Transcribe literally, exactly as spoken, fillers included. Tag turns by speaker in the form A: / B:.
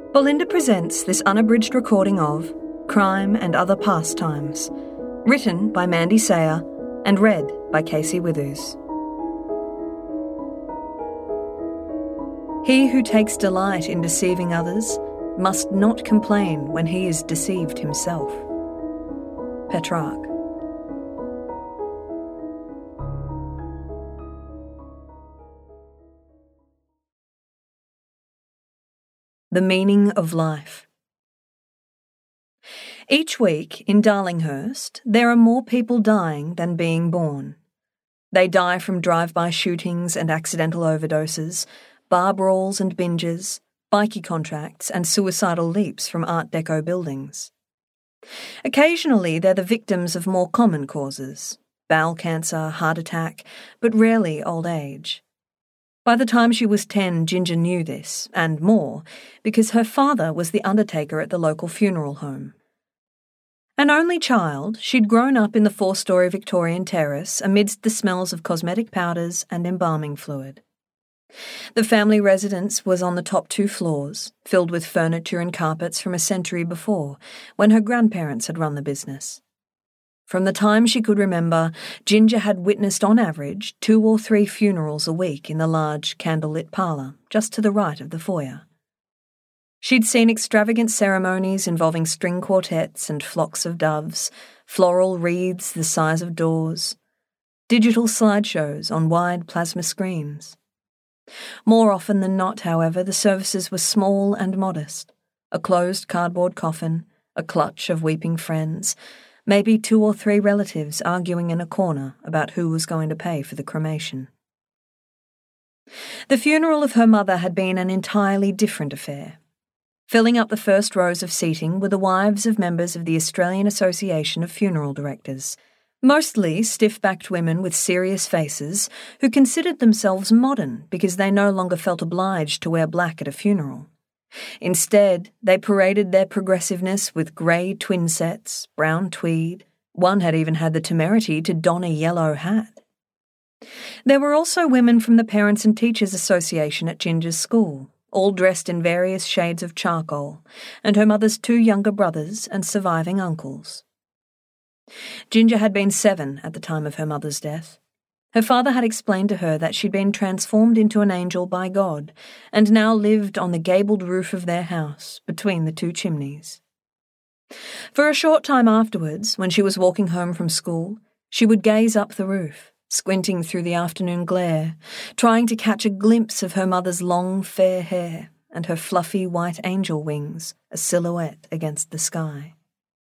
A: Belinda presents this unabridged recording of Crime and Other Pastimes, written by Mandy Sayer and read by Casey Withers. He who takes delight in deceiving others must not complain when he is deceived himself. Petrarch. The meaning of life. Each week in Darlinghurst, there are more people dying than being born. They die from drive-by shootings and accidental overdoses, bar brawls and binges, bikie contracts and suicidal leaps from Art Deco buildings. Occasionally they're the victims of more common causes, bowel cancer, heart attack, but rarely old age. By the time she was ten, Ginger knew this, and more, because her father was the undertaker at the local funeral home. An only child, she'd grown up in the four-storey Victorian terrace amidst the smells of cosmetic powders and embalming fluid. The family residence was on the top two floors, filled with furniture and carpets from a century before, when her grandparents had run the business. From the time she could remember, Ginger had witnessed on average two or three funerals a week in the large candlelit parlour, just to the right of the foyer. She'd seen extravagant ceremonies involving string quartets and flocks of doves, floral wreaths the size of doors, digital slideshows on wide plasma screens. More often than not, however, the services were small and modest. A closed cardboard coffin, a clutch of weeping friends, maybe two or three relatives arguing in a corner about who was going to pay for the cremation. The funeral of her mother had been an entirely different affair. Filling up the first rows of seating were the wives of members of the Australian Association of Funeral Directors, mostly stiff-backed women with serious faces who considered themselves modern because they no longer felt obliged to wear black at a funeral. Instead, they paraded their progressiveness with grey twin sets, brown tweed. One had even had the temerity to don a yellow hat. There were also women from the Parents and Teachers Association at Ginger's school, all dressed in various shades of charcoal, and her mother's two younger brothers and surviving uncles. Ginger had been seven at the time of her mother's death. Her father had explained to her that she'd been transformed into an angel by God and now lived on the gabled roof of their house between the two chimneys. For a short time afterwards, when she was walking home from school, she would gaze up the roof, squinting through the afternoon glare, trying to catch a glimpse of her mother's long, fair hair and her fluffy white angel wings, a silhouette against the sky.